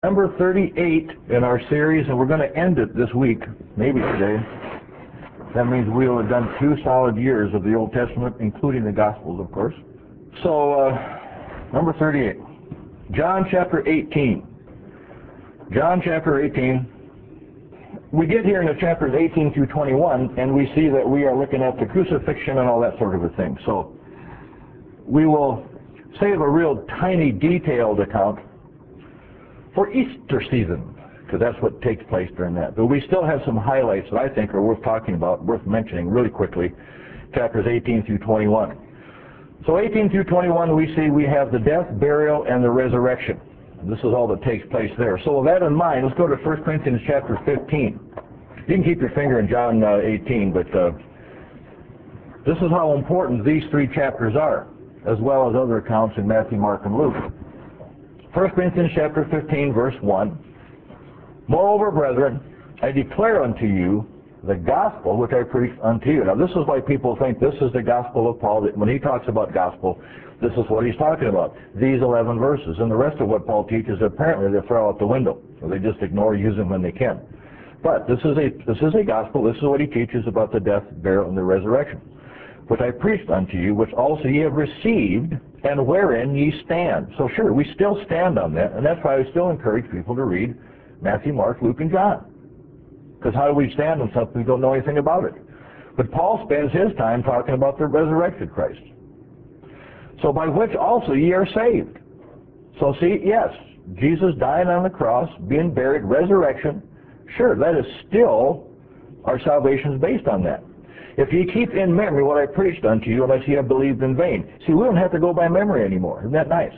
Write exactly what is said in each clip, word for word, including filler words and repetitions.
Number thirty-eight in our series, and we're going to end it this week, maybe today. That means we'll have done two solid years of the Old Testament, including the Gospels, of course. So, uh, number thirty-eight, John chapter eighteen. John chapter eighteen. We get here in the chapters eighteen through twenty-one, and we see that we are looking at the crucifixion and all that sort of a thing. So, we will save a real tiny, detailed account for Easter season, because that's what takes place during that. But we still have some highlights that I think are worth talking about, worth mentioning really quickly, chapters eighteen through twenty-one. So eighteen through twenty-one, we see we have the death, burial, and the resurrection. And this is all that takes place there. So with that in mind, let's go to First Corinthians chapter fifteen. You can keep your finger in John uh, eighteen, but uh, this is how important these three chapters are, as well as other accounts in Matthew, Mark, and Luke. First Corinthians chapter fifteen, verse one. Moreover, brethren, I declare unto you the gospel which I preached unto you. Now, this is why people think this is the gospel of Paul. That when he talks about gospel, this is what he's talking about. These eleven verses. And the rest of what Paul teaches, apparently they throw out the window. Or they just ignore, use them when they can. But this is a this is a gospel. This is what he teaches about the death, burial, and the resurrection, which I preached unto you, which also ye have received, and wherein ye stand. So sure, we still stand on that, and that's why I still encourage people to read Matthew, Mark, Luke, and John. Because how do we stand on something we don't know anything about it? But Paul spends his time talking about the resurrected Christ. So by which also ye are saved. So see, yes, Jesus dying on the cross, being buried, resurrection, sure, that is still, our salvation is based on that. If ye keep in memory what I preached unto you, unless ye have believed in vain. See, we don't have to go by memory anymore. Isn't that nice?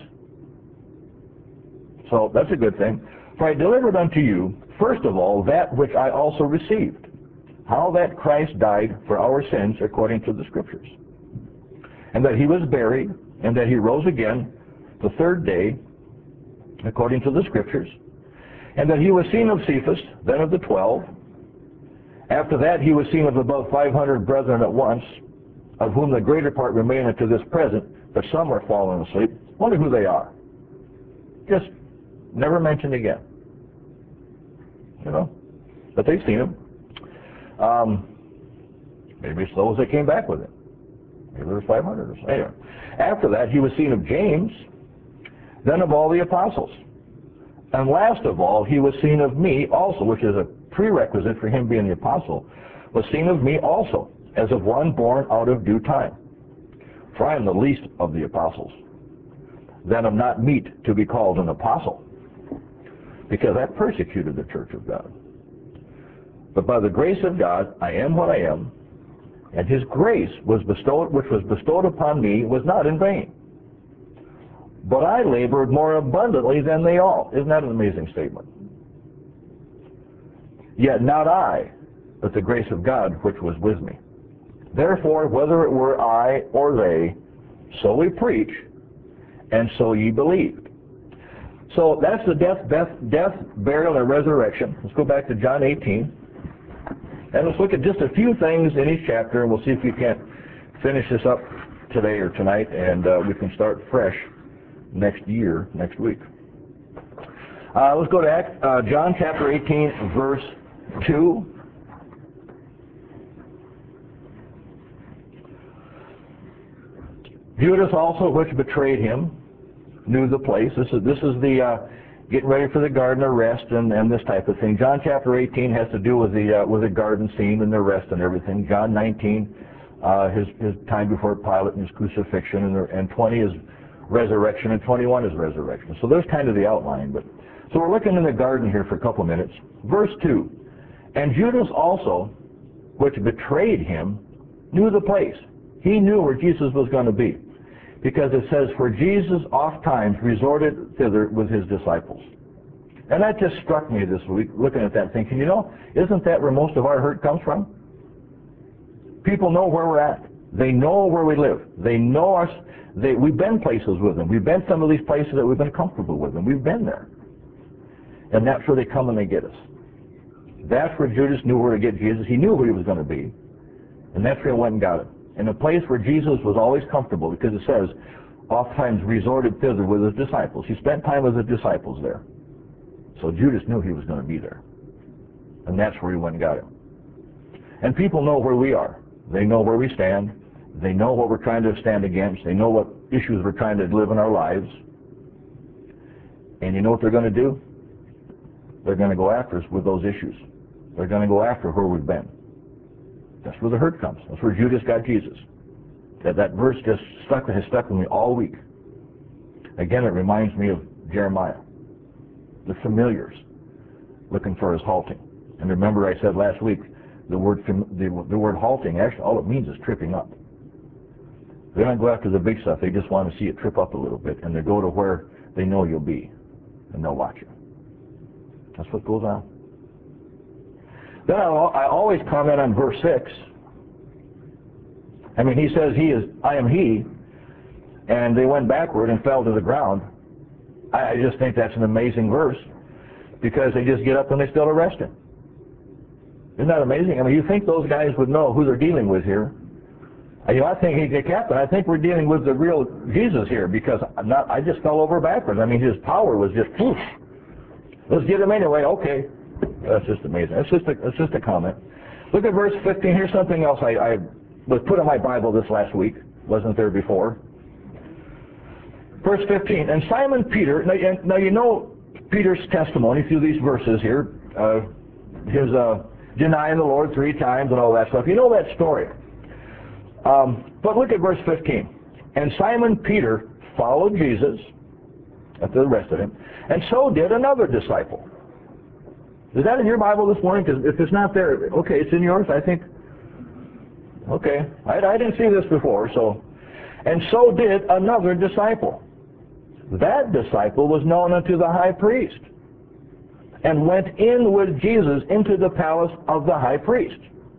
So that's a good thing. For I delivered unto you, first of all, that which I also received, how that Christ died for our sins according to the Scriptures, and that he was buried, and that he rose again the third day according to the Scriptures, and that he was seen of Cephas, then of the twelve. After that he was seen of above five hundred brethren at once, of whom the greater part remain unto this present, but some are fallen asleep. Wonder who they are. Just never mentioned again. You know? But they've seen him. Um, maybe as slow as they came back with him. Maybe there was five hundred or so. Anyway. After that he was seen of James, then of all the apostles. And last of all, he was seen of me also, which is a prerequisite for him being the apostle, was seen of me also, as of one born out of due time. For I am the least of the apostles. Then am not meet to be called an apostle, because I persecuted the church of God. But by the grace of God, I am what I am, and his grace was bestowed, which was bestowed upon me, was not in vain. But I labored more abundantly than they all. Isn't that an amazing statement? Yet not I, but the grace of God which was with me. Therefore, whether it were I or they, so we preach, and so ye believed. So that's the death, death, death, burial, and resurrection. Let's go back to John eighteen. And let's look at just a few things in each chapter, and we'll see if we can't finish this up today or tonight, and uh, we can start fresh next year, next week. Uh, let's go to Act, uh, John chapter eighteen, verse two. Judas also, which betrayed him, knew the place. This is this is the uh, getting ready for the garden arrest and, and this type of thing. John chapter eighteen has to do with the uh, with the garden scene and the arrest and everything. John nineteen, uh, his his time before Pilate and his crucifixion, and, and twenty is resurrection, and twenty-one is resurrection. So there's kind of the outline. But so we're looking in the garden here for a couple minutes. Verse two, and Judas also, which betrayed him, knew the place. He knew where Jesus was going to be, because it says, for Jesus oft times resorted thither with his disciples. And that just struck me this week, looking at that, thinking, you know, isn't that where most of our hurt comes from? People know where we're at. They know where we live. They know us. They, we've been places with them. We've been some of these places that we've been comfortable with them. We've been there. And that's where they come and they get us. That's where Judas knew where to get Jesus. He knew where he was going to be. And that's where he went and got him. In a place where Jesus was always comfortable, because it says, oftentimes resorted thither with his disciples. He spent time with his disciples there. So Judas knew he was going to be there. And that's where he went and got him. And people know where we are. They know where we stand. They know what we're trying to stand against. They know what issues we're trying to live in our lives. And you know what they're going to do? They're going to go after us with those issues. They're going to go after where we've been. That's where the hurt comes. That's where Judas got Jesus. That, that verse just stuck, has stuck with me all week. Again, it reminds me of Jeremiah. The familiars looking for his halting. And remember I said last week, the word, the, the word halting, actually all it means is tripping up. They don't go after the big stuff. They just want to see it trip up a little bit. And they go to where they know you'll be. And they'll watch you. That's what goes on. Then I, I always comment on verse six. I mean, he says, he is, I am he. And they went backward and fell to the ground. I, I just think that's an amazing verse. Because they just get up and they still arrest him. Isn't that amazing? I mean, you think those guys would know who they're dealing with here. You know, I think, hey, Captain, I think we're dealing with the real Jesus here, because I'm not, I just fell over backwards. I mean, his power was just, whoosh. Let's get him anyway. Okay. That's just amazing. That's just a, that's just a comment. Look at verse fifteen. Here's something else I, I was put in my Bible this last week. Wasn't there before. Verse fifteen. And Simon Peter, now, now you know Peter's testimony through these verses here, uh, his uh, denying the Lord three times and all that stuff. You know that story. Um, but look at verse fifteen. And Simon Peter followed Jesus, after the rest of him, and so did another disciple. Is that in your Bible this morning? Because if it's not there, okay, it's in yours, I think. Okay, I, I didn't see this before, so. And so did another disciple. That disciple was known unto the high priest, and went in with Jesus into the palace of the high priest.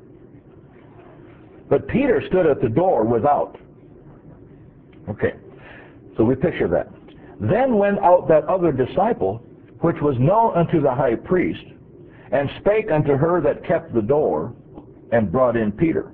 But Peter stood at the door without. Okay, so we picture that. Then went out that other disciple, which was known unto the high priest, and spake unto her that kept the door, and brought in Peter.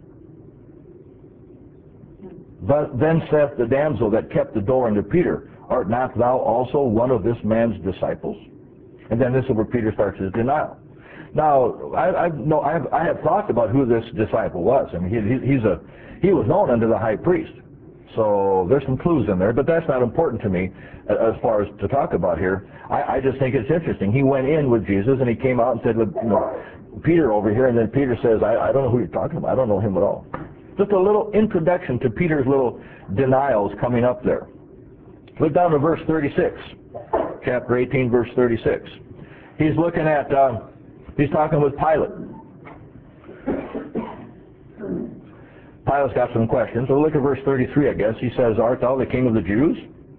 But then saith the damsel that kept the door unto Peter, art not thou also one of this man's disciples? And then this is where Peter starts his denial. Now, I, I, no, I, have, I have thought about who this disciple was. I mean, he, he's a, he was known unto the high priest. So there's some clues in there, but that's not important to me as far as to talk about here. I, I just think it's interesting. He went in with Jesus, and he came out and said, look, you know, Peter over here, and then Peter says, I, I don't know who you're talking about. I don't know him at all. Just a little introduction to Peter's little denials coming up there. Look down to verse thirty-six, chapter eighteen, verse thirty-six. He's looking at, uh, he's talking with Pilate. Pilate's got some questions. So look at verse thirty-three, I guess. He says, art thou the king of the Jews?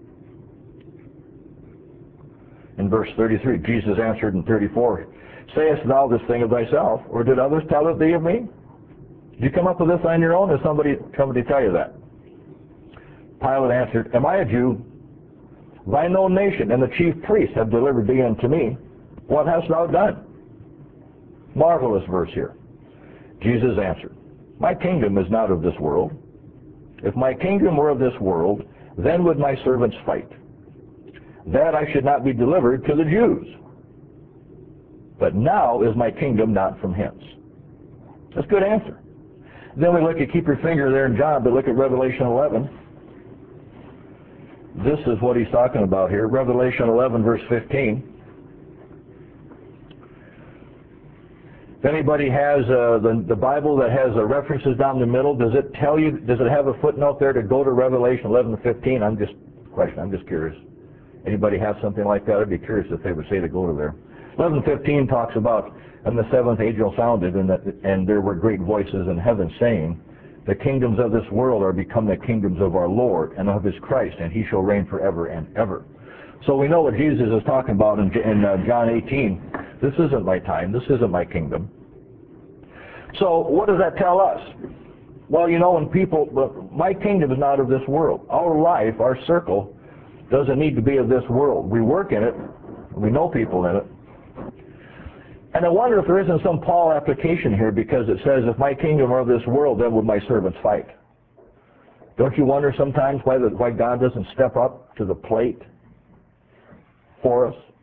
In verse thirty-three, Jesus answered in thirty-four, sayest thou this thing of thyself, or did others tell it thee of me? Did you come up with this on your own, or somebody, somebody tell you that? Pilate answered, am I a Jew? Thine own nation and the chief priests have delivered thee unto me. What hast thou done? Marvelous verse here. Jesus answered, my kingdom is not of this world. If my kingdom were of this world, then would my servants fight, that I should not be delivered to the Jews. But now is my kingdom not from hence. That's a good answer. Then we look at, keep your finger there in John, but look at Revelation eleven. This is what he's talking about here. Revelation eleven, verse fifteen. If anybody has uh, the, the Bible that has uh, references down the middle, does it tell you, does it have a footnote there to go to Revelation eleven fifteen? I'm just, question, I'm just curious. Anybody have something like that? I'd be curious if they would say to go to there. eleven fifteen talks about, and the seventh angel sounded, and, that, and there were great voices in heaven saying, the kingdoms of this world are become the kingdoms of our Lord and of his Christ, and he shall reign forever and ever. So we know what Jesus is talking about in, in uh, John eighteen. This isn't my time. This isn't my kingdom. So what does that tell us? Well, you know, when people, my kingdom is not of this world. Our life, our circle, doesn't need to be of this world. We work in it. We know people in it. And I wonder if there isn't some Paul application here, because it says, if my kingdom were of this world, then would my servants fight. Don't you wonder sometimes why, the, why God doesn't step up to the plate for us?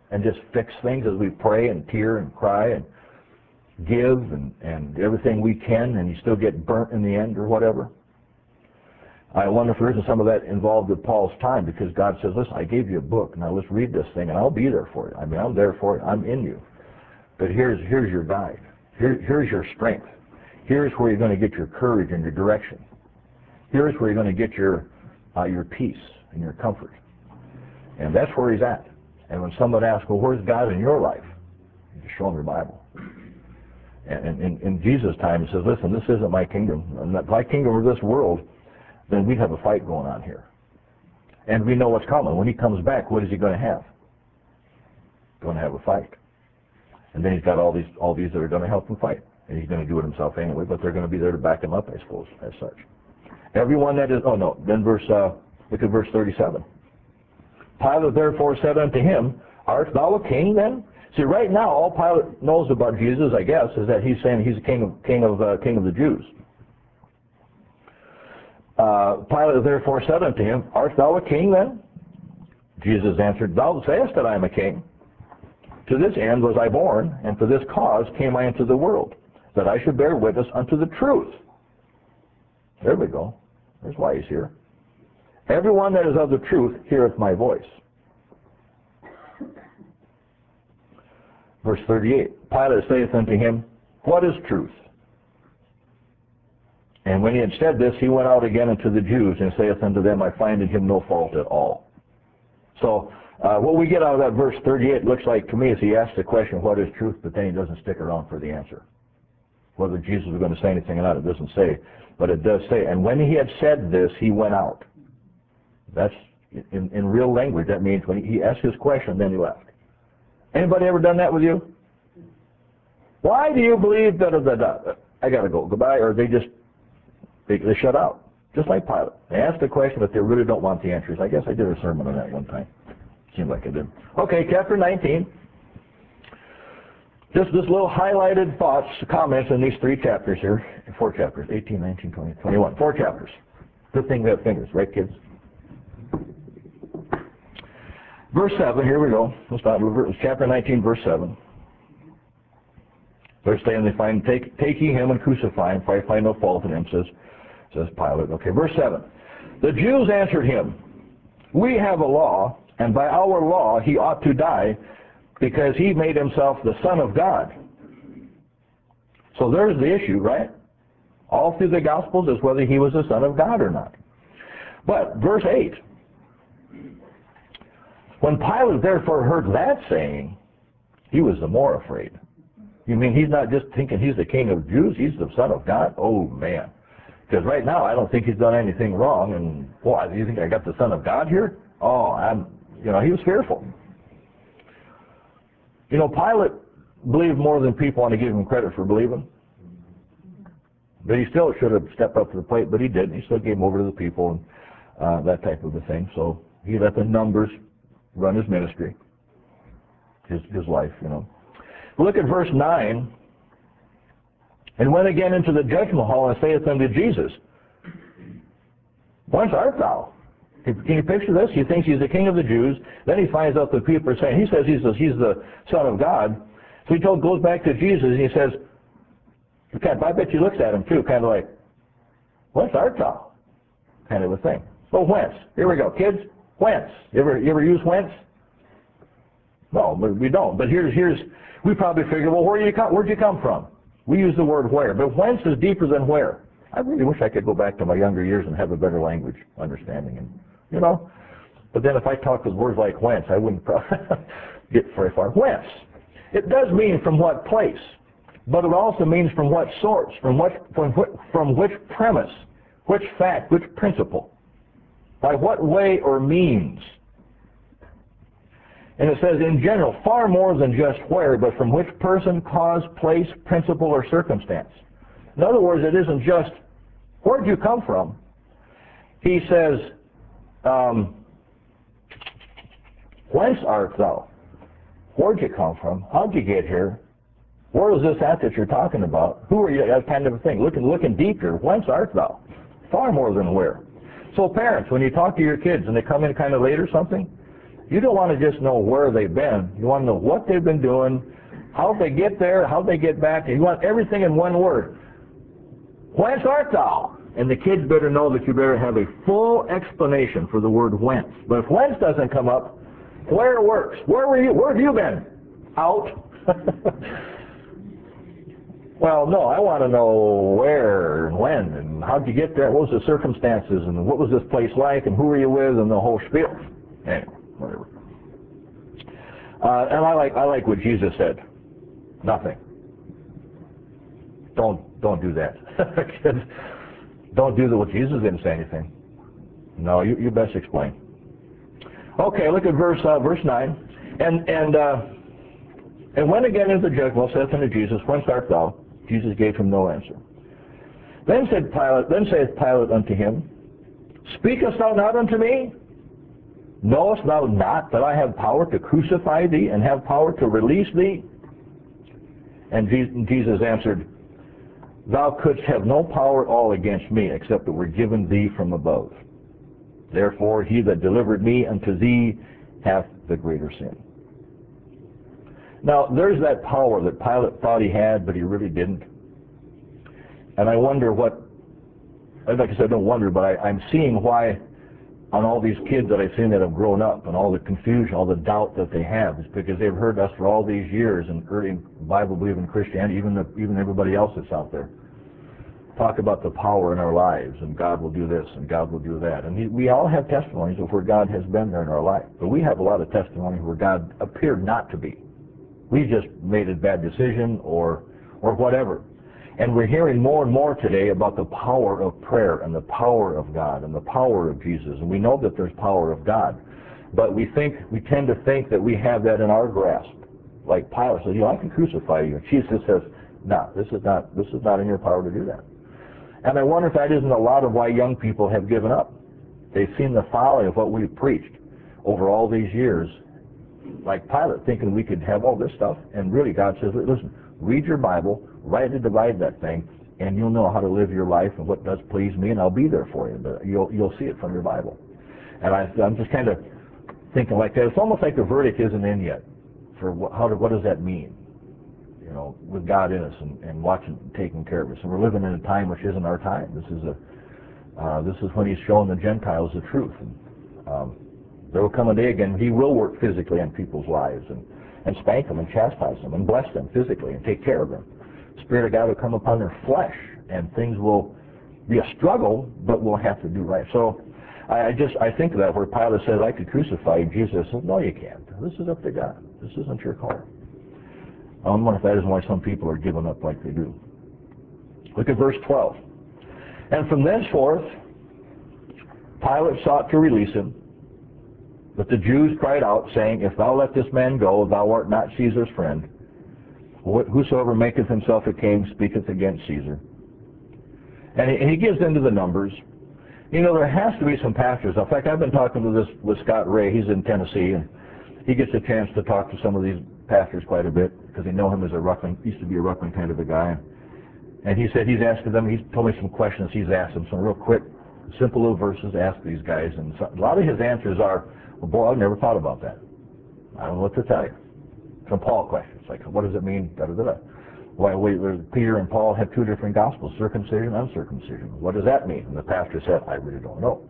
and just fix things as we pray and tear and cry and give and, and everything we can, and you still get burnt in the end or whatever? I wonder if there isn't some of that involved with Paul's time, because God says, listen, I gave you a book, now let's read this thing, and I'll be there for you. I mean, I'm there for you. I'm in you. But here's, here's your guide. Here, here's your strength. Here's where you're going to get your courage and your direction. Here's where you're going to get your, uh, your peace and your comfort. And that's where he's at. And when someone asks, well, where's God in your life? You just show them your Bible. And in, in Jesus' time, he says, listen, this isn't my kingdom. If my kingdom were this world, then we'd have a fight going on here. And we know what's coming. When he comes back, what is he going to have? Going to have a fight. And then he's got all these all these that are going to help him fight. And he's going to do it himself anyway, but they're going to be there to back him up, I suppose, as such. Everyone that is, oh no, then verse, uh, look at verse thirty-seven. Pilate therefore said unto him, art thou a king then? See, right now, all Pilate knows about Jesus, I guess, is that he's saying he's a king of, king of, uh, king of the Jews. Uh, Pilate therefore said unto him, art thou a king then? Jesus answered, thou sayest that I am a king. To this end was I born, and for this cause came I into the world, that I should bear witness unto the truth. There we go. That's why he's here. Everyone that is of the truth heareth my voice. Verse thirty-eight, Pilate saith unto him, what is truth? And when he had said this, he went out again unto the Jews, and saith unto them, I find in him no fault at all. So, uh, what we get out of that verse thirty-eight looks like to me is he asks the question, what is truth, but then he doesn't stick around for the answer. Whether Jesus was going to say anything or not, it doesn't say. But it does say, and when he had said this, he went out. That's, in, in real language, that means when he, he asked his question, then he left. Anybody ever done that with you? Why do you believe that, that, that I got to go, goodbye, or they just, they, they shut out, just like Pilate. They ask the question, but they really don't want the answers. I guess I did a sermon on that one time. Seemed like I did. Okay, chapter nineteen. Just this little highlighted thoughts, comments in these three chapters here, four chapters, eighteen, nineteen, twenty, twenty-one, four chapters. Good thing we have fingers, right, kids? Verse seven, here we go. Let's start with chapter nineteen, verse seven. Verse saying they find, take, take ye him and crucify him, for I find no fault in him, says, says Pilate. Okay, verse seven. The Jews answered him, we have a law, and by our law he ought to die, because he made himself the Son of God. So there's the issue, right? All through the Gospels is whether he was the Son of God or not. But verse eight, when Pilate therefore heard that saying, he was the more afraid. You mean he's not just thinking he's the King of Jews, he's the Son of God? Oh, man. Because right now I don't think he's done anything wrong, and, boy, do you think I got the Son of God here? Oh, I'm, you know, he was fearful. You know, Pilate believed more than people want to give him credit for believing. But he still should have stepped up to the plate, but he didn't. He still gave him over to the people and uh, that type of a thing. So he let the numbers run his ministry, his, his life, you know. Look at verse nine. And went again into the judgment hall and saith unto Jesus, whence art thou? Can you picture this? He thinks he's the King of the Jews. Then he finds out that people are saying, he says he's the, he's the Son of God. So he told, goes back to Jesus and he says, I bet you looks at him too, kind of like, whence art thou? Kind of a thing. So whence? Here we go. Kids, whence? You ever, you ever use whence? No, we don't. But here's, here's, we probably figure, well, where you come, where'd you come from? We use the word where, but whence is deeper than where. I really wish I could go back to my younger years and have a better language understanding, and you know. But then if I talked with words like whence, I wouldn't probably get very far. Whence? It does mean from what place, but it also means from what source, from what, from what, from which premise, which fact, which principle, by what way or means. And it says, in general, far more than just where, but from which person, cause, place, principle, or circumstance. In other words, it isn't just, where'd you come from? He says, um, whence art thou? Where'd you come from? How'd you get here? Where is this at that you're talking about? Who are you? That kind of a thing. Looking, looking deeper. Whence art thou? Far more than where. So parents, when you talk to your kids and they come in kind of late or something, You don't want to just know where they've been. You want to know what they've been doing, how they get there, how they get back, and you want everything in one word. Whence art thou? And the kids better know that you better have a full explanation for the word whence. But if whence doesn't come up, where works. Where were you? Where have you been? Out. Well, no, I want to know where and when and how'd you get there, what was the circumstances, and what was this place like, and who were you with, and the whole spiel. Anyway, whatever. Uh, and I like I like what Jesus said. Nothing. Don't don't do that. Don't do that. What Jesus didn't say anything. No, you you best explain. Okay, look at verse uh, verse nine, and and uh, and when again into the judgment saith unto Jesus, whence art thou? Jesus gave him no answer. Then said Pilate, then saith Pilate unto him, speakest thou not unto me? Knowest thou not that I have power to crucify thee and have power to release thee? And Jesus answered, thou couldst have no power at all against me, except it were given thee from above. Therefore he that delivered me unto thee hath the greater sin. Now, there's that power that Pilate thought he had, but he really didn't. And I wonder what, like I said, I don't wonder, but I, I'm seeing why on all these kids that I've seen that have grown up and all the confusion, all the doubt that they have, is because they've heard us for all these years and early Bible-believing Christianity, even the, even everybody else that's out there, talk about the power in our lives, and God will do this, and God will do that. And he, we all have testimonies of where God has been there in our life. But we have a lot of testimonies where God appeared not to be. We just made a bad decision or or whatever. And we're hearing more and more today about the power of prayer and the power of God and the power of Jesus. And we know that there's power of God. But we think we tend to think that we have that in our grasp. Like Pilate says, you know, I can crucify you. And Jesus says, no, this is not this is not in your power to do that. And I wonder if that isn't a lot of why young people have given up. They've seen the folly of what we've preached over all these years, like Pilate, thinking we could have all this stuff. And really God says, listen, read your Bible, rightly divide that thing, and you'll know how to live your life and what does please me, and I'll be there for you. But you'll you'll see it from your Bible. And I, I'm just kind of thinking like that. It's almost like the verdict isn't in yet. For what, how, what does that mean? You know, with God in us and, and watching, taking care of us. And we're living in a time which isn't our time. This is a uh, this is when He's showing the Gentiles the truth. And, um, there will come a day again He will work physically in people's lives and, and spank them and chastise them and bless them physically and take care of them. The Spirit of God will come upon their flesh, and things will be a struggle, but we'll have to do right. So I, I just I think of that where Pilate says, I could crucify you. Jesus says, no, you can't. This is up to God. This isn't your call. I wonder if that is why some people are giving up like they do. Look at verse twelve. And from thenceforth Pilate sought to release him. But the Jews cried out, saying, if thou let this man go, thou art not Caesar's friend. Whosoever maketh himself a king speaketh against Caesar. And he, and he gives into the numbers. You know, there has to be some pastors. In fact, I've been talking to this with Scott Ray. He's in Tennessee, and he gets a chance to talk to some of these pastors quite a bit because they know him as a ruckman. He used to be a ruckman kind of a guy. And he said he's asking them, he's told me some questions he's asked them, some real quick, simple little verses to ask these guys. And so, a lot of his answers are, well, boy, I've never thought about that. I don't know what to tell you. Some Paul questions, like, what does it mean? Da, da, da, da. Why, wait, Peter and Paul have two different gospels, circumcision and uncircumcision. What does that mean? And the pastor said, I really don't know.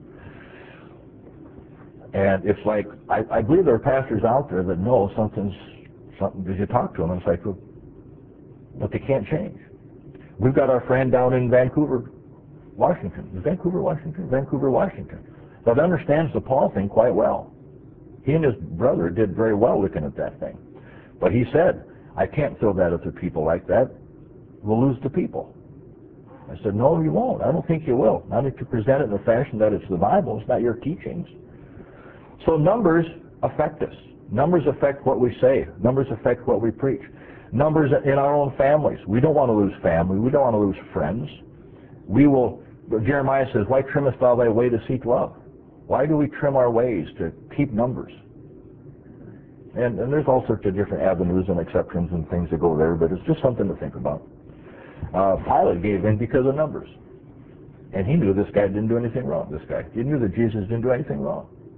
And it's like, I, I believe there are pastors out there that know something's, something, because you talk to them, and it's like, well, but they can't change. We've got our friend down in Vancouver, Washington. Vancouver, Washington? Vancouver, Washington. That understands the Paul thing quite well. He and his brother did very well looking at that thing. But he said, I can't throw that at the people like that. We'll lose the people. I said, no, you won't. I don't think you will. Not if you present it in the fashion that it's the Bible. It's not your teachings. So numbers affect us. Numbers affect what we say. Numbers affect what we preach. Numbers in our own families. We don't want to lose family. We don't want to lose friends. We will, Jeremiah says, why trimmest thou thy way to seek love? Why do we trim our ways to keep numbers? And, and there's all sorts of different avenues and exceptions and things that go there, but it's just something to think about. Uh, Pilate gave in because of numbers. And he knew this guy didn't do anything wrong, this guy. He knew that Jesus didn't do anything wrong.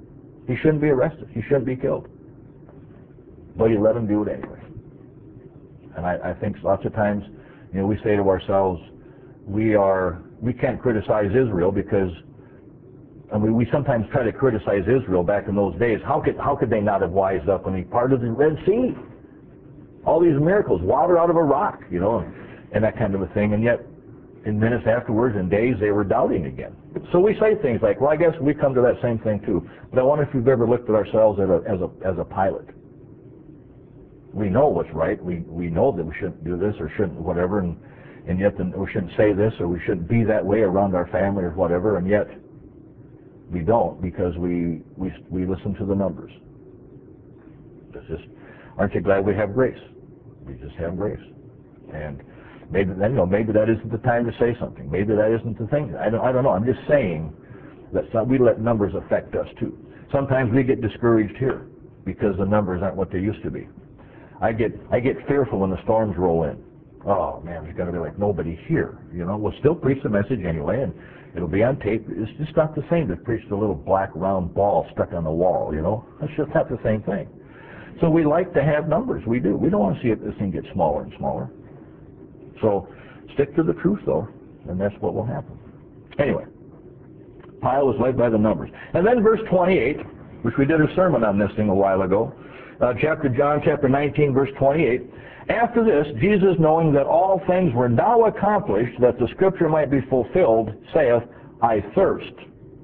He shouldn't be arrested. He shouldn't be killed. But he let him do it anyway. And I, I think lots of times, you know, we say to ourselves, we are, we can't criticize Israel because, I mean, we sometimes try to criticize Israel back in those days. How could, how could they not have wised up when he parted the Red Sea? All these miracles, water out of a rock, you know, and that kind of a thing. And yet, in minutes afterwards and days, they were doubting again. So we say things like, well, I guess we come to that same thing too. But I wonder if we've ever looked at ourselves as a, as a, as a pilot. We know what's right. We, we know that we shouldn't do this or shouldn't whatever, and, and yet the, we shouldn't say this or we shouldn't be that way around our family or whatever, and yet we don't because we, we, we listen to the numbers. It's just, aren't you glad we have grace? We just have grace. And maybe then, you know, maybe that isn't the time to say something. Maybe that isn't the thing. I don't, I don't know. I'm just saying that some, we let numbers affect us too. Sometimes we get discouraged here because the numbers aren't what they used to be. I get, I get fearful when the storms roll in. Oh man, there's going to be like nobody here. You know, we'll still preach the message anyway, and it'll be on tape. It's just not the same to preach the little black round ball stuck on the wall. You know, it's just not the same thing. So we like to have numbers. We do. We don't want to see it, this thing get smaller and smaller. So stick to the truth, though, and that's what will happen. Anyway, Pilate was led by the numbers. And then verse twenty-eight, which we did a sermon on this thing a while ago, uh, chapter John, chapter nineteen, verse twenty-eight. After this, Jesus, knowing that all things were now accomplished, that the scripture might be fulfilled, saith, I thirst.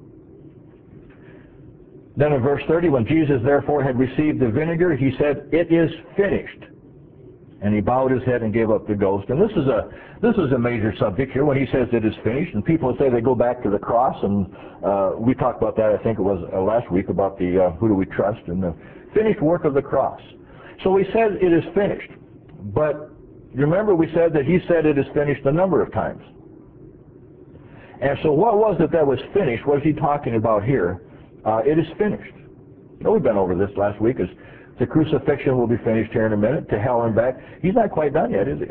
Then in verse thirty, when Jesus therefore had received the vinegar, he said, it is finished. And he bowed his head and gave up the ghost. And this is a this is a major subject here when he says it is finished. And people say they go back to the cross, and uh, we talked about that. I think it was uh, last week about the uh, who do we trust and the finished work of the cross. So we said it is finished, but remember we said that he said it is finished a number of times. And so what was it that was finished? What is he talking about here? Uh, it is finished. You know, we've been over this last week. Is the crucifixion will be finished here in a minute, to hell and back. He's not quite done yet, is he?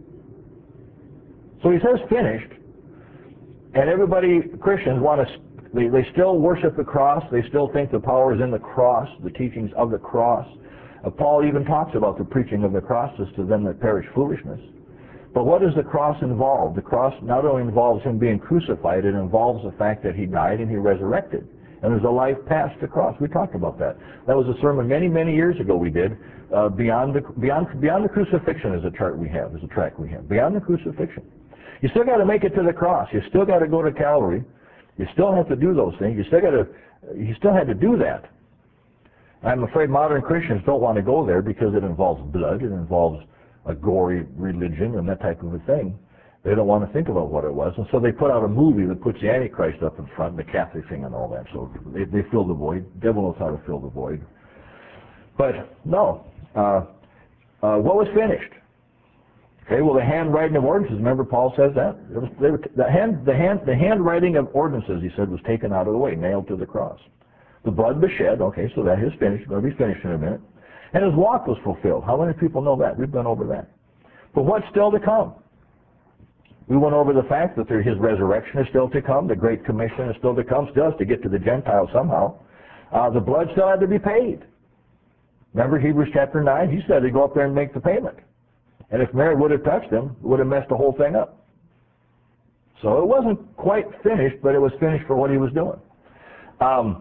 So he says finished, and everybody, Christians, want to, they, they still worship the cross. They still think the power is in the cross, the teachings of the cross. Uh, Paul even talks about the preaching of the cross as to them that perish foolishness. But what does the cross involve? The cross not only involves him being crucified, it involves the fact that he died and he resurrected. And there's a life past the cross. We talked about that. That was a sermon many, many years ago we did. Uh, beyond the beyond beyond the crucifixion is a chart we have, is a track we have. Beyond the crucifixion, you still got to make it to the cross. You still got to go to Calvary. You still have to do those things. You still got to. You still had to do that. I'm afraid modern Christians don't want to go there because it involves blood. It involves a gory religion and that type of a thing. They don't want to think about what it was, and so they put out a movie that puts the Antichrist up in front, and the Catholic thing and all that. So they, they fill the void. The devil knows how to fill the void. But no, uh, uh, what was finished? Okay, well, the handwriting of ordinances. Remember, Paul says that it was, they were t the hand, the hand, the handwriting of ordinances. He said was taken out of the way, nailed to the cross. The blood was shed. Okay, so that is finished. Going to be finished in a minute. And his walk was fulfilled. How many people know that? We've been over that. But what's still to come? We went over the fact that there, his resurrection is still to come. The Great Commission is still to come. Still has to get to the Gentiles somehow. Uh, the blood still had to be paid. Remember Hebrews chapter nine? He said to go up there and make the payment. And if Mary would have touched him, it would have messed the whole thing up. So it wasn't quite finished, but it was finished for what he was doing. Um,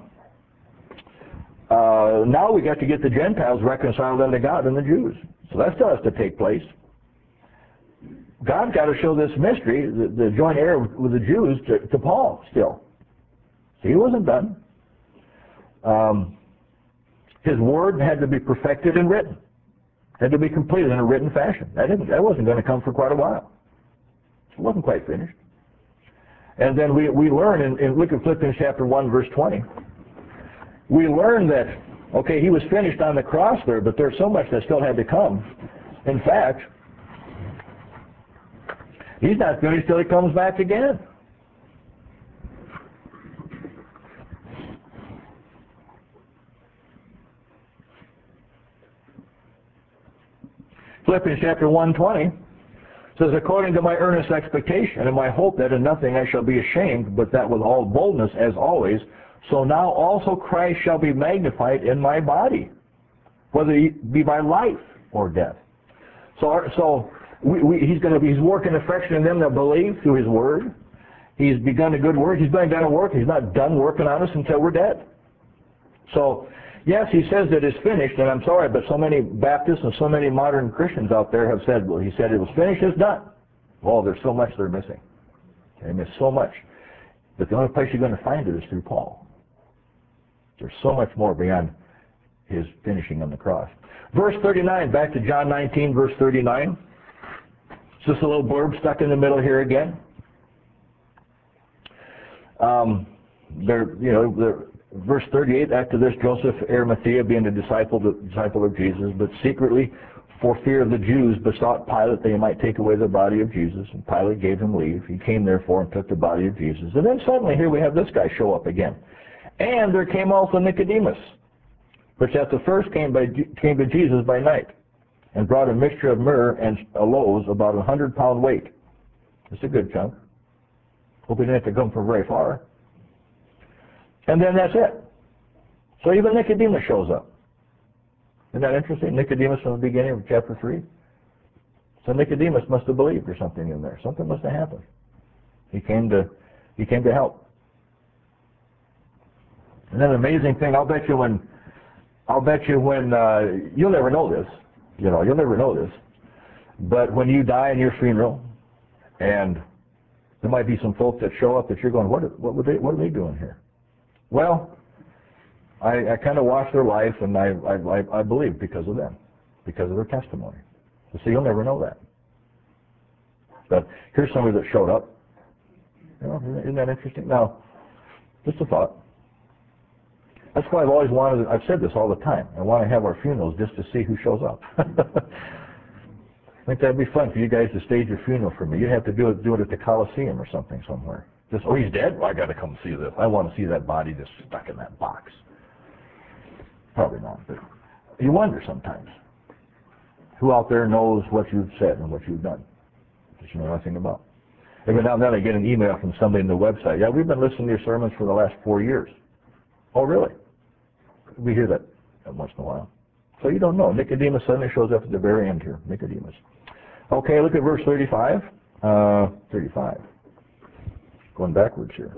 uh, now we got to get the Gentiles reconciled unto God and the Jews. So that still has to take place. God's got to show this mystery, the, the joint heir with the Jews, to, to Paul still. See, he wasn't done. Um, his word had to be perfected and written. Had to be completed in a written fashion. That, didn't, that wasn't going to come for quite a while. It wasn't quite finished. And then we, we learn, in, in look at Philippians chapter one, verse twenty. We learn that, okay, he was finished on the cross there, but there's so much that still had to come. In fact, he's not finished till he comes back again. Philippians chapter one twenty says, according to my earnest expectation and my hope that in nothing I shall be ashamed, but that with all boldness, as always, So now also Christ shall be magnified in my body, whether it be by life or death. So, our, so we, we, he's going to be, he's working affection in them that believe through his word. He's begun a good work. He's begun a work. He's not done working on us until we're dead. So, yes, he says that it's finished, and I'm sorry, but so many Baptists and so many modern Christians out there have said, well, he said it was finished, it's done. Well, there's so much they're missing. They miss so much. But the only place you're going to find it is through Paul. There's so much more beyond his finishing on the cross. Verse thirty-nine, back to John nineteen, verse thirty-nine. It's just a little blurb stuck in the middle here again. Um, there, you know, there, verse thirty-eight, after this, Joseph Arimathea, being a disciple, the disciple of Jesus, but secretly, for fear of the Jews, besought Pilate that he might take away the body of Jesus, and Pilate gave him leave. He came therefore and took the body of Jesus. And then suddenly here we have this guy show up again. And there came also Nicodemus, which at the first came, by, came to Jesus by night, and brought a mixture of myrrh and aloes, about a hundred pound weight. It's a good chunk. Hope he didn't have to come from very far. And then that's it. So even Nicodemus shows up. Isn't that interesting? Nicodemus from the beginning of chapter three. So Nicodemus must have believed or something in there. Something must have happened. He came to, he came to help. And then an amazing thing, I'll bet you when, I'll bet you when, uh, you'll never know this, you know, you'll never know this, but when you die in your funeral, and there might be some folks that show up that you're going, what are, what, were they, what are they doing here? Well, I, I kind of watched their life, and I, I, I believe because of them, because of their testimony. So see, you'll never know that. But here's somebody that showed up. You know, isn't that interesting? Now, just a thought. That's why I've always wanted, I've said this all the time, I want to have our funerals just to see who shows up. I think that'd be fun for you guys to stage your funeral for me. You'd have to do it, do it at the Coliseum or something somewhere. Just, oh, he's dead? Well, I got to come see this. I want to see that body just stuck in that box. Probably not, but you wonder sometimes. Who out there knows what you've said and what you've done that you know nothing about? Every now and then I get an email from somebody in the website. Yeah, we've been listening to your sermons for the last four years. Oh, really? We hear that once in a while. So you don't know. Nicodemus suddenly shows up at the very end here. Nicodemus. Okay, look at verse thirty-five. Uh, thirty-five. Going backwards here.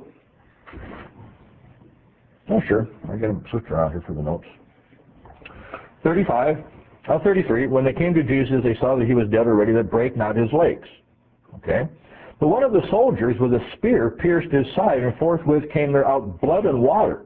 Oh, sure. I got them switched around here for the notes. thirty-five. Oh, thirty-three. When they came to Jesus, they saw that he was dead already, that brake not his legs. Okay. But one of the soldiers with a spear pierced his side, and forthwith came there out blood and water.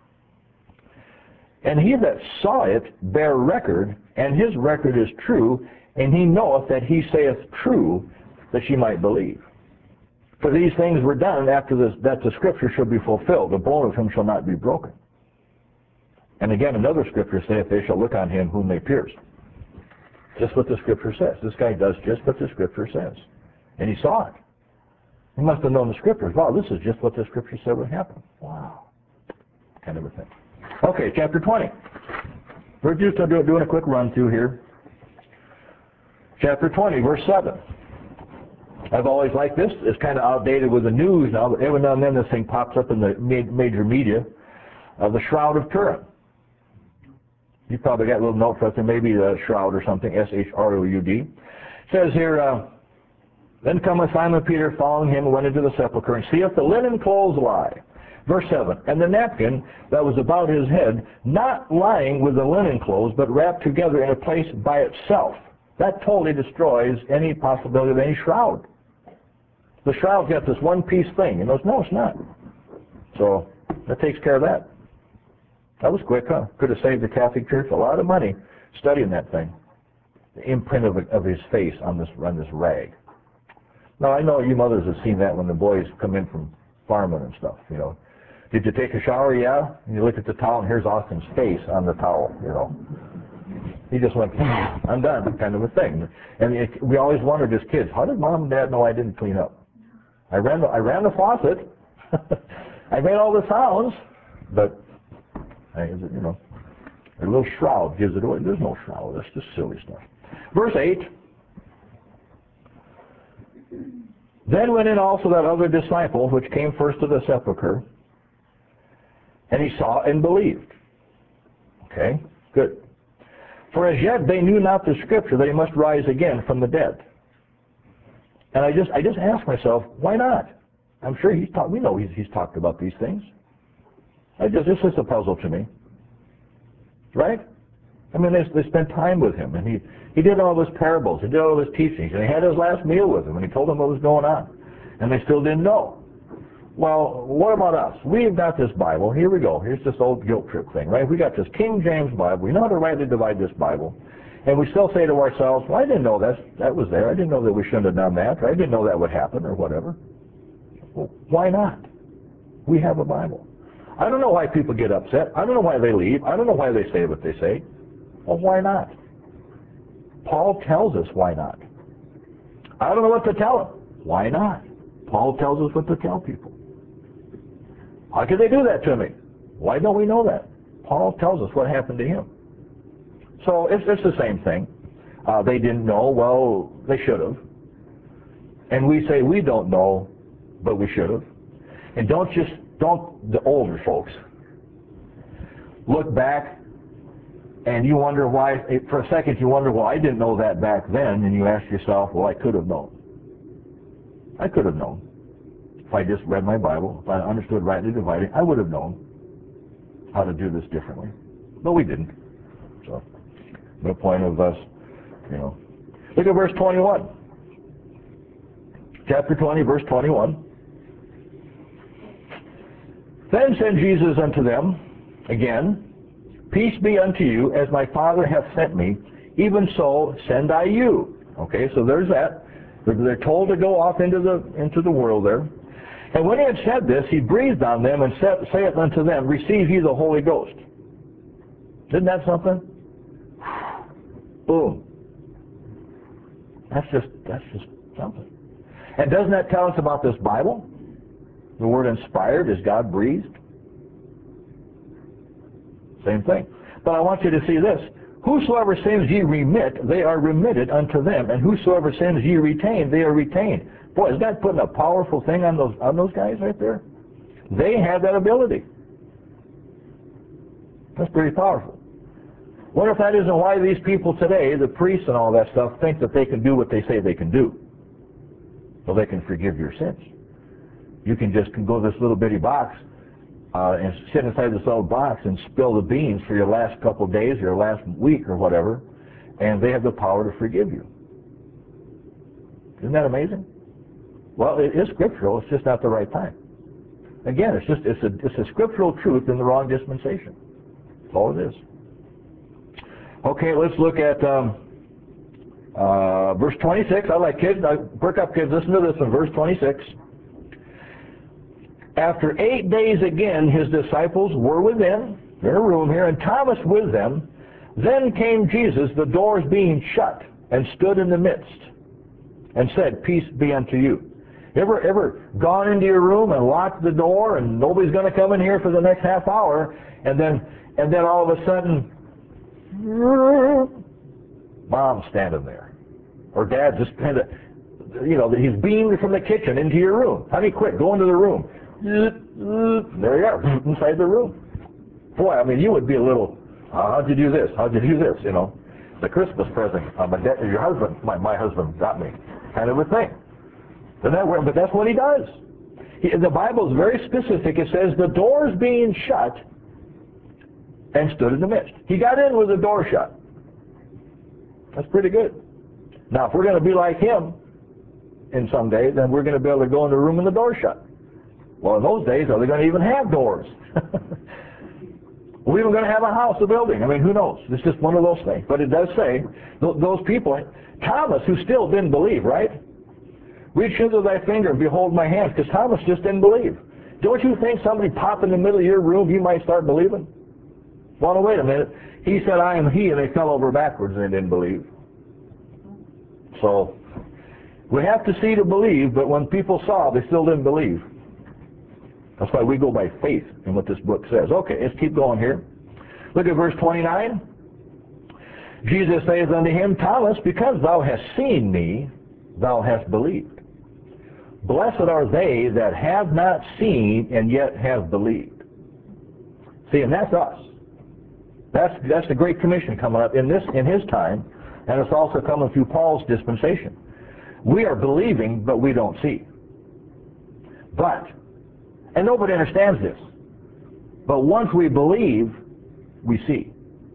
And he that saw it bare record, and his record is true, and he knoweth that he saith true, that ye might believe. For these things were done after this, that the scripture should be fulfilled. The bone of him shall not be broken. And again, another scripture saith, they shall look on him whom they pierced. Just what the scripture says. This guy does just what the scripture says. And he saw it. He must have known the scriptures. Wow, this is just what the scripture said would happen. Wow. Kind of a thing. Okay, chapter twenty. We're just doing a quick run through here. Chapter twenty, verse seven. I've always liked this. It's kind of outdated with the news now, but every now and then this thing pops up in the major media of the Shroud of Turin. You probably got a little note for us, maybe the Shroud or something, S H R O U D. It says here, uh, then cometh Simon Peter following him and went into the sepulchre, and seeth the linen clothes lie. Verse seven, and the napkin that was about his head, not lying with the linen clothes, but wrapped together in a place by itself. That totally destroys any possibility of any shroud. The shroud's got this one-piece thing. He goes, no, it's not. So that takes care of that. That was quick, huh? Could have saved the Catholic Church a lot of money studying that thing. The imprint of, of his face on this, on this rag. Now, I know you mothers have seen that when the boys come in from farming and stuff, you know. Did you take a shower? Yeah. And you look at the towel, and here's Austin's face on the towel, you know. He just went, I'm done, kind of a thing. And it, we always wondered as kids, how did mom and dad know I didn't clean up? I ran the, I ran the faucet. I made all the sounds, but, I, you know, a little shroud gives it away. There's no shroud. That's just silly stuff. Verse eight. Then went in also that other disciple, which came first to the sepulchre, And he saw and believed. Okay, good. For as yet they knew not the Scripture that he must rise again from the dead. And I just I just asked myself, why not? I'm sure he's talked. We know he's he's talked about these things. I just it's just a puzzle to me, right? I mean, they they spent time with him, and he he did all his parables, he did all his teachings, and he had his last meal with him, and he told them what was going on, and they still didn't know. Well, what about us? We've got this Bible. Here we go. Here's this old guilt trip thing, right? We got this King James Bible. We know how to rightly divide this Bible. And we still say to ourselves, well, I didn't know that, that was there. I didn't know that we shouldn't have done that. Or I didn't know that would happen or whatever. Well, why not? We have a Bible. I don't know why people get upset. I don't know why they leave. I don't know why they say what they say. Well, why not? Paul tells us why not. I don't know what to tell them. Why not? Paul tells us what to tell people. How could they do that to me? Why don't we know that? Paul tells us what happened to him. So it's, it's the same thing. Uh, they didn't know. Well, they should have. And we say we don't know, but we should have. And don't just, don't, the older folks, look back and you wonder why, for a second you wonder, well, I didn't know that back then. And you ask yourself, well, I could have known. I could have known. If I just read my Bible, if I understood rightly dividing, I would have known how to do this differently. But we didn't. So, no point of us, you know. Look at verse twenty-one. Chapter twenty, verse twenty-one. Then said Jesus unto them, again, peace be unto you, as my Father hath sent me, even so send I you. Okay, so there's that. They're told to go off into the into the world there. And when he had said this, he breathed on them and said, saith unto them, receive ye the Holy Ghost. Isn't that something? Boom. That's just that's just something. And doesn't that tell us about this Bible? The word inspired is God breathed. Same thing. But I want you to see this. Whosoever sins ye remit, they are remitted unto them. And whosoever sins ye retain, they are retained. Boy, is that putting a powerful thing on those on those guys right there? They have that ability. That's pretty powerful. Wonder if that isn't why these people today, the priests and all that stuff, think that they can do what they say they can do. So they can forgive your sins. You can just go to this little bitty box uh, and sit inside this little box and spill the beans for your last couple of days, your last week or whatever, and they have the power to forgive you. Isn't that amazing? Well, it is scriptural. It's just not the right time. Again, it's just it's a it's a scriptural truth in the wrong dispensation. That's all it is. Okay, let's look at um, uh, verse twenty-six. I like kids. I, perk up, kids. Listen to this one. Verse twenty-six. After eight days again, his disciples were within, in a room here, and Thomas with them. Then came Jesus, the doors being shut, and stood in the midst, and said, peace be unto you. Ever ever gone into your room and locked the door, and nobody's going to come in here for the next half hour, and then and then all of a sudden, Mom's standing there, or Dad just kind of, you know, he's beamed from the kitchen into your room. Honey, quick, go into the room. There you are, inside the room. Boy, I mean, you would be a little, uh, how'd you do this? How'd you do this? You know, the Christmas present uh, my dad, your husband, my, my husband got me, kind of a thing. Isn't that weird? But that's what he does. He, the Bible is very specific. It says the doors being shut and stood in the midst. He got in with the door shut. That's pretty good. Now, if we're going to be like him in some day, then we're going to be able to go in the room and the door shut. Well, in those days, are they going to even have doors? Are we even going to have a house, a building? I mean, who knows? It's just one of those things. But it does say, th those people, Thomas, who still didn't believe, right? Reach into thy finger and behold my hands, because Thomas just didn't believe. Don't you think somebody pop in the middle of your room, you might start believing? Well, no, wait a minute. He said, I am he, and they fell over backwards and they didn't believe. So, we have to see to believe, but when people saw, they still didn't believe. That's why we go by faith in what this book says. Okay, let's keep going here. Look at verse twenty-nine. Jesus saith unto him, Thomas, because thou hast seen me, thou hast believed. Blessed are they that have not seen and yet have believed. See, and that's us. That's, that's the Great Commission coming up in, this, in his time, and it's also coming through Paul's dispensation. We are believing, but we don't see. But, and nobody understands this, but once we believe, we see.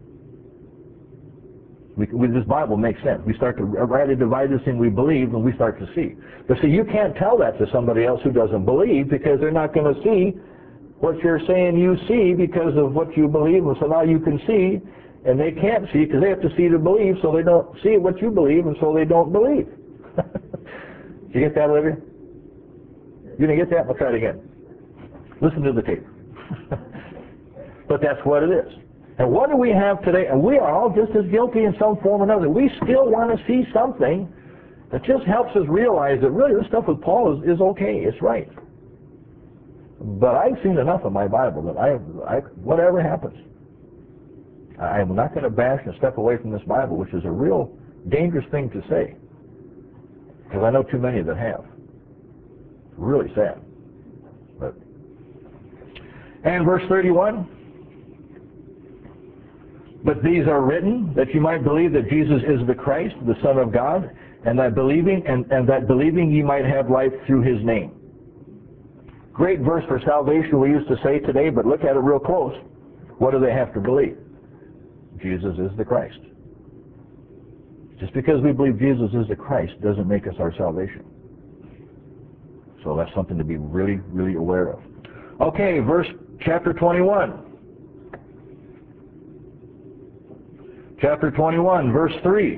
We, we, this Bible makes sense. We start to rightly divide this thing we believe, and we start to see. But see, you can't tell that to somebody else who doesn't believe, because they're not going to see what you're saying you see because of what you believe, and so now you can see, and they can't see because they have to see to believe, so they don't see what you believe, and so they don't believe. Did you get that, Olivia? You didn't get that? I'll try it again. Listen to the tape. But that's what it is. And what do we have today? And we are all just as guilty in some form or another. We still want to see something that just helps us realize that really this stuff with Paul is, is okay. It's right. But I've seen enough of my Bible that I, I whatever happens, I'm not going to bash and step away from this Bible, which is a real dangerous thing to say. Because I know too many that have. It's really sad. But, and verse thirty-one. But these are written that you might believe that Jesus is the Christ, the Son of God, and that believing and, and that believing ye might have life through his name. Great verse for salvation we used to say today, but look at it real close. What do they have to believe? Jesus is the Christ. Just because we believe Jesus is the Christ doesn't make us our salvation. So that's something to be really, really aware of. Okay, verse chapter twenty-one. Chapter twenty-one, verse three.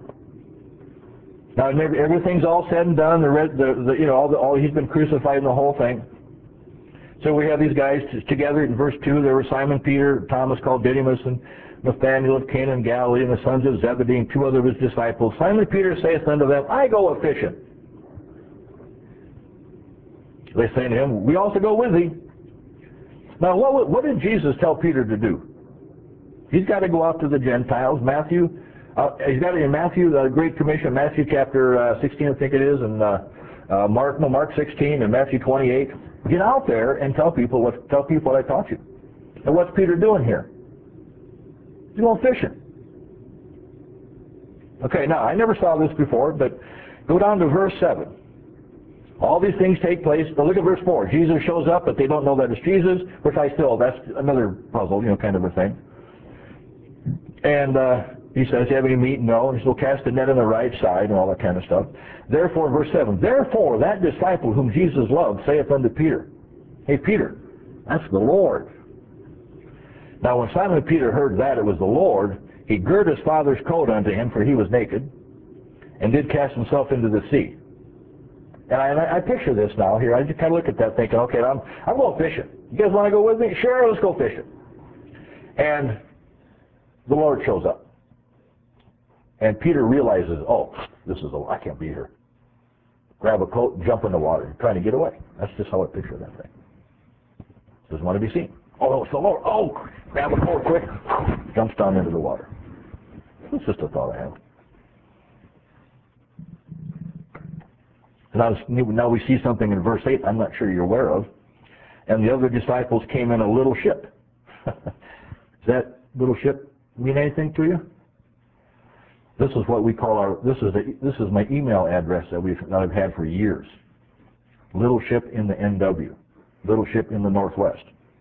Now, everything's all said and done. The, the, the you know, all, the, all he's been crucified in the whole thing. So we have these guys together in verse two. There were Simon Peter, Thomas called Didymus, and Nathanael of Cana in Galilee, and the sons of Zebedee, and two other of his disciples. Simon Peter saith unto them, I go a fishing. They say to him, we also go with thee. Now, what, what did Jesus tell Peter to do? He's got to go out to the Gentiles. Matthew, uh, he's got it in Matthew, the Great Commission, Matthew chapter uh, sixteen, I think it is, and uh, uh, Mark, no, Mark sixteen, and Matthew twenty-eight. Get out there and tell people what tell people what I taught you. And what's Peter doing here? He's going fishing. Okay, now I never saw this before, but go down to verse seven. All these things take place. Now look at verse four. Jesus shows up, but they don't know that it's Jesus, which I still, that's another puzzle, you know, kind of a thing. And uh, he says, you have any meat? No. And so cast the net on the right side and all that kind of stuff. Therefore, verse seven, therefore that disciple whom Jesus loved saith unto Peter, hey, Peter, that's the Lord. Now when Simon Peter heard that it was the Lord, he girt his father's coat unto him, for he was naked, and did cast himself into the sea. And I, I picture this now here. I just kind of look at that thinking, okay, I'm, I'm going fishing. You guys want to go with me? Sure, let's go fishing. And the Lord shows up. And Peter realizes, oh, this is a, I can't be here. Grab a coat and jump in the water, trying to get away. That's just how I picture that thing. Doesn't want to be seen. Oh, it's the Lord. Oh, grab a coat quick. Jumps down into the water. It's just a thought I have. Now, now we see something in verse eight I'm not sure you're aware of. And the other disciples came in a little ship. Does that little ship mean anything to you? This is what we call our, this is the, this is my email address that, we've, that I've had for years. Little ship in the N W. Little ship in the Northwest.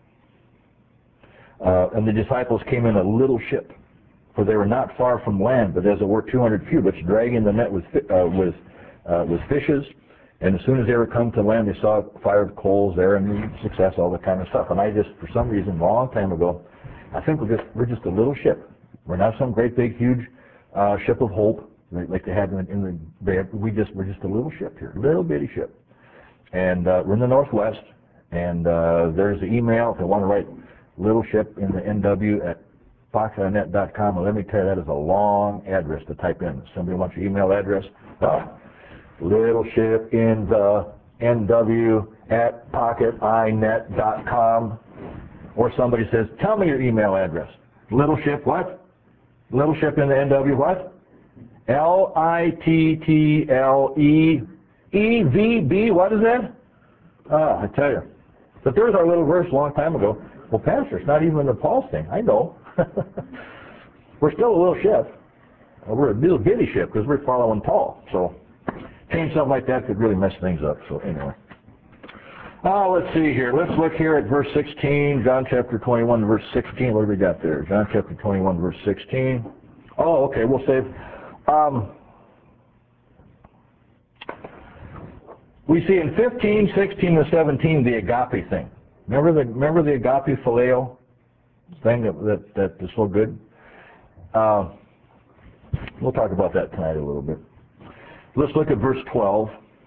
Uh, and the disciples came in a little ship, for they were not far from land, but as it were two hundred cubits, dragging the net with, uh, with, uh, with fishes. And as soon as they were come to land, they saw a fire of coals there and success, all that kind of stuff. And I just, for some reason, a long time ago, I think we're just, we're just a little ship. We're not some great big huge uh, ship of hope like they had in, in the Bay. We just, we're just a little ship here, little bitty ship. And uh, we're in the Northwest, and uh, there's the email if you want to write little ship in the N W at pocket net dot com. And let me tell you, that is a long address to type in. Somebody wants your email address? Uh, little ship in the N W at pocket net dot com. Or somebody says, tell me your email address. Little ship what? Little ship in the N W what? L I T T L E E V B. What is that? Ah, I tell you. But there's our little verse a long time ago. Well, Pastor, it's not even a Paul's thing. I know. We're still a little ship. We're a little bitty ship because we're following Paul. So change something like that could really mess things up. So anyway. Uh, let's see here. Let's look here at verse sixteen, John chapter twenty-one, verse sixteen. What do we got there? John chapter twenty-one, verse sixteen. Oh, okay, we'll save. Um, we see in fifteen, sixteen, and seventeen the agape thing. Remember the remember the agape phileo thing that that, that is so good? Uh, we'll talk about that tonight a little bit. Let's look at verse twelve.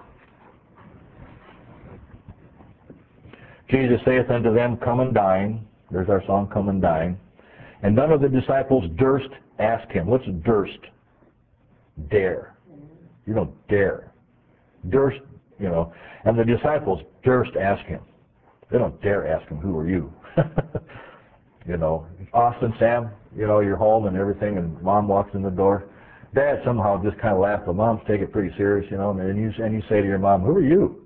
Jesus saith unto them, Come and dine. There's our song, Come and dine. And none of the disciples durst ask him. What's durst? Dare. You don't dare. Durst, you know. And the disciples durst ask him. They don't dare ask him, who are you? You know, Austin, Sam, you know, you're home and everything, and Mom walks in the door. Dad somehow just kind of laughs, but Moms take it pretty serious, you know, and you, and you say to your mom, who are you?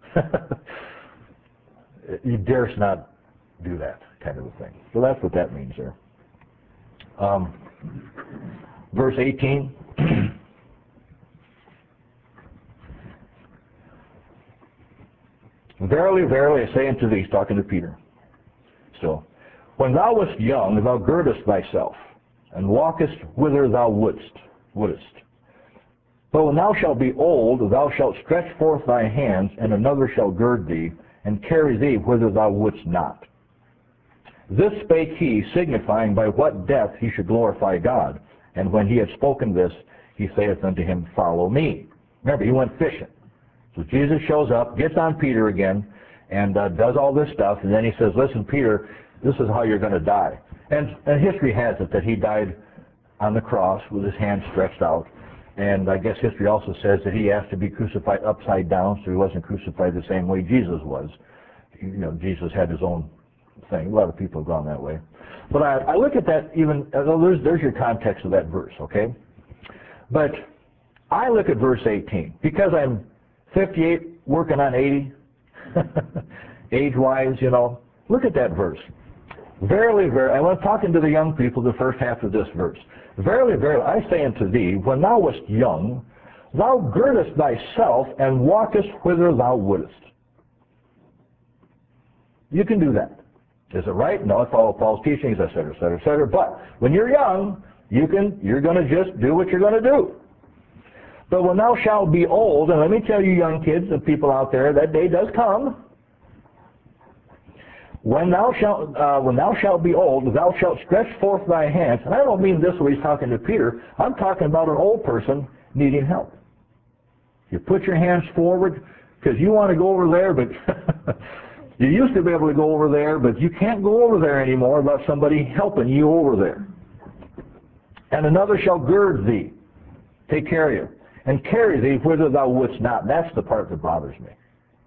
You dare not do that kind of a thing. So that's what that means there. Um, verse eighteen. Verily, verily, I say unto thee, he's talking to Peter. So, when thou wast young, thou girdest thyself, and walkest whither thou wouldst. wouldest. But when thou shalt be old, thou shalt stretch forth thy hands, and another shall gird thee, and carry thee whither thou wouldst not. This spake he, signifying by what death he should glorify God. And when he had spoken this, he saith unto him, Follow me. Remember, he went fishing. So Jesus shows up, gets on Peter again, and uh, does all this stuff, and then he says, Listen, Peter, this is how you're going to die. And, and history has it that he died on the cross with his hands stretched out. And I guess history also says that he asked to be crucified upside down, so he wasn't crucified the same way Jesus was. You know, Jesus had his own thing. A lot of people have gone that way. But I, I look at that even, well, there's, there's your context of that verse, okay? But I look at verse eighteen, because I'm fifty-eight, working on eighty, age-wise, you know, look at that verse. Verily, verily, I was talking to the young people the first half of this verse. Verily, verily, I say unto thee, when thou wast young, thou girdest thyself and walkest whither thou wouldest. You can do that. Is it right? No, it follows Paul's teachings, et cetera, et cetera, et cetera. But when you're young, you can, you're going to just do what you're going to do. But when thou shalt be old, and let me tell you young kids and people out there, that day does come. When thou shalt, uh, when thou shalt be old, thou shalt stretch forth thy hands. And I don't mean this when he's talking to Peter. I'm talking about an old person needing help. You put your hands forward because you want to go over there, but you used to be able to go over there, but you can't go over there anymore without somebody helping you over there. And another shall gird thee, take care of you, and carry thee whither thou wouldst not. That's the part that bothers me.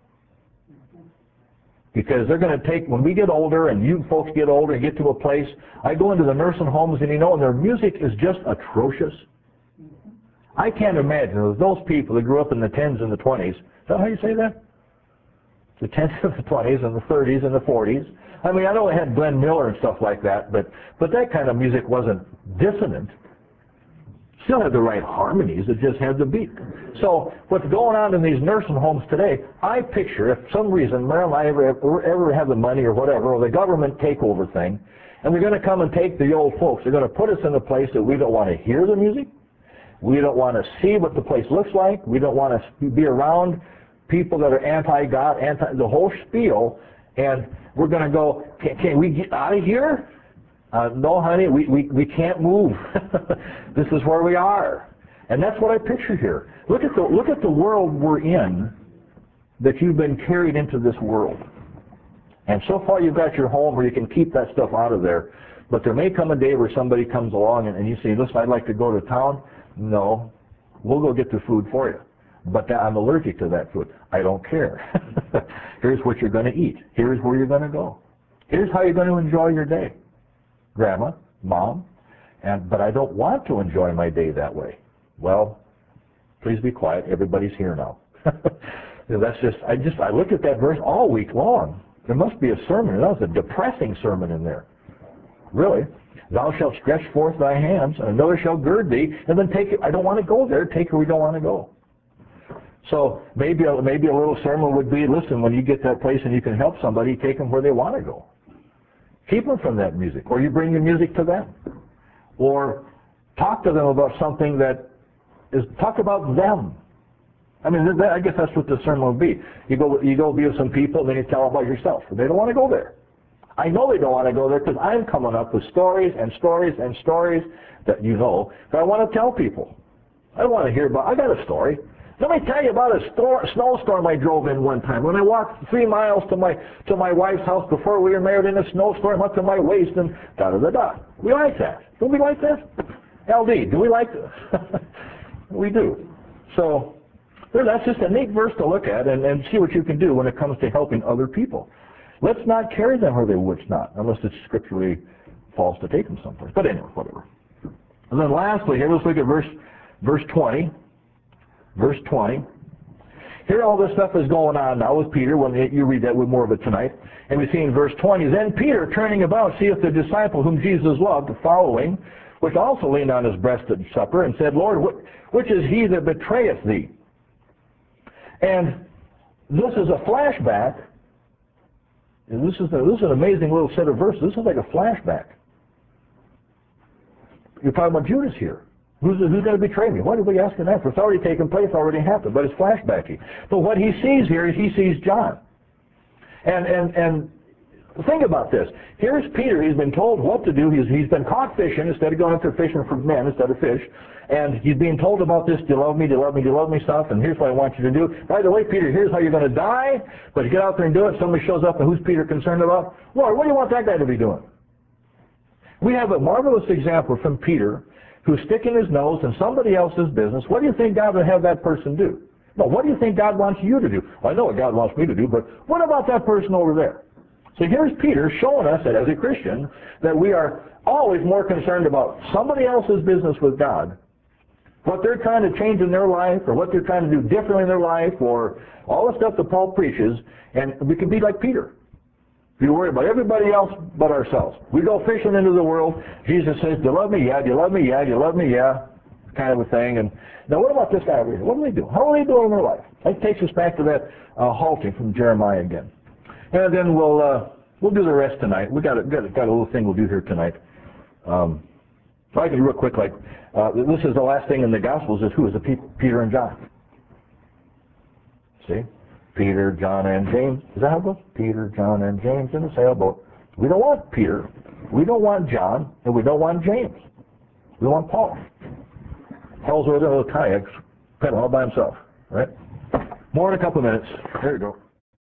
Because they're going to take, when we get older and you folks get older and get to a place, I go into the nursing homes and you know, and their music is just atrocious. I can't imagine those people that grew up in the tens and the twenties. Is that how you say that? The tens and the twenties and the thirties and the forties. I mean, I know they had Glenn Miller and stuff like that, but, but that kind of music wasn't dissonant. Still had the right harmonies, it just had the beat. So what's going on in these nursing homes today, I picture, if for some reason Maryland and I ever, ever, ever have the money or whatever, or the government takeover thing, and they're going to come and take the old folks, they're going to put us in a place that we don't want to hear the music, we don't want to see what the place looks like, we don't want to be around people that are anti-God, anti, the whole spiel, and we're going to go, can, can we get out of here? Uh, no, honey, we, we, we can't move. This is where we are. And that's what I picture here. Look at the, look at the world we're in, that you've been carried into this world. And so far you've got your home where you can keep that stuff out of there. But there may come a day where somebody comes along and, and you say, listen, I'd like to go to town. No, we'll go get the food for you. But that, I'm allergic to that food. I don't care. Here's what you're going to eat. Here's where you're going to go. Here's how you're going to enjoy your day. Grandma, Mom, and but I don't want to enjoy my day that way. Well, please be quiet. Everybody's here now. That's just I just I look at that verse all week long. There must be a sermon. That was a depressing sermon in there. Really. Thou shalt stretch forth thy hands, and another shall gird thee, and then take it. I don't want to go there. Take her, we don't want to go. So maybe a, maybe a little sermon would be, listen, when you get that place and you can help somebody, take them where they want to go. Keep them from that music. Or you bring your music to them. Or talk to them about something that is, talk about them. I mean, that, I guess that's what the sermon would be. You go, you go be with some people, and then you tell them about yourself. They don't want to go there. I know they don't want to go there because I'm coming up with stories and stories and stories that you know that I want to tell people. I don't want to hear about, I got a story. Let me tell you about a store, snowstorm I drove in one time. When I walked three miles to my to my wife's house before we were married in a snowstorm up to my waist and da-da-da-da. We like that. Don't we like that? L D, do we like that? We do. So that's just a neat verse to look at and, and see what you can do when it comes to helping other people. Let's not carry them where they would not, unless it's scripturally false to take them someplace. But anyway, whatever. And then lastly, here, let's look at verse verse twenty. Verse twenty. Here all this stuff is going on now with Peter, when you read that with more of it tonight. And we see in verse twenty, then Peter, turning about, seeth the disciple whom Jesus loved, following, which also leaned on his breast at supper, and said, Lord, which is he that betrayeth thee? And this is a flashback. And this is, a, this is an amazing little set of verses. This is like a flashback. You're talking about Judas here. Who's, who's going to betray me? What are we asking that for? It's already taken place, already happened, but it's flashbacky. But what he sees here is he sees John. And and and think about this. Here's Peter. He's been told what to do. He's, he's been caught fishing instead of going after fishing for men instead of fish. And he's being told about this, do you love me, do you love me, do you love me stuff, and here's what I want you to do. By the way, Peter, here's how you're going to die, but you get out there and do it, somebody shows up, and who's Peter concerned about? Lord, what do you want that guy to be doing? We have a marvelous example from Peter, who's sticking his nose in somebody else's business. What do you think God would have that person do? No, what do you think God wants you to do? Well, I know what God wants me to do, but what about that person over there? So here's Peter showing us that as a Christian, that we are always more concerned about somebody else's business with God, what they're trying to change in their life, or what they're trying to do differently in their life, or all the stuff that Paul preaches, and we can be like Peter. We worry about everybody else but ourselves. We go fishing into the world. Jesus says, do you love me? Yeah. Do you love me? Yeah. Do you love me? Yeah. Kind of a thing. And now what about this guy over here? What do they do? How are they doing in their life? That takes us back to that uh, halting from Jeremiah again. And then we'll uh, we'll do the rest tonight. We got a, got, a, got a little thing we'll do here tonight. Um, so I can do real quick, like, uh, this is the last thing in the Gospels, is who is the people? Peter and John. See? Peter, John, and James. Is that how it goes? Peter, John, and James in the sailboat. We don't want Peter. We don't want John. And we don't want James. We want Paul. Paul's with a little kayaks, pedal all by himself. Right? More in a couple of minutes. There you go.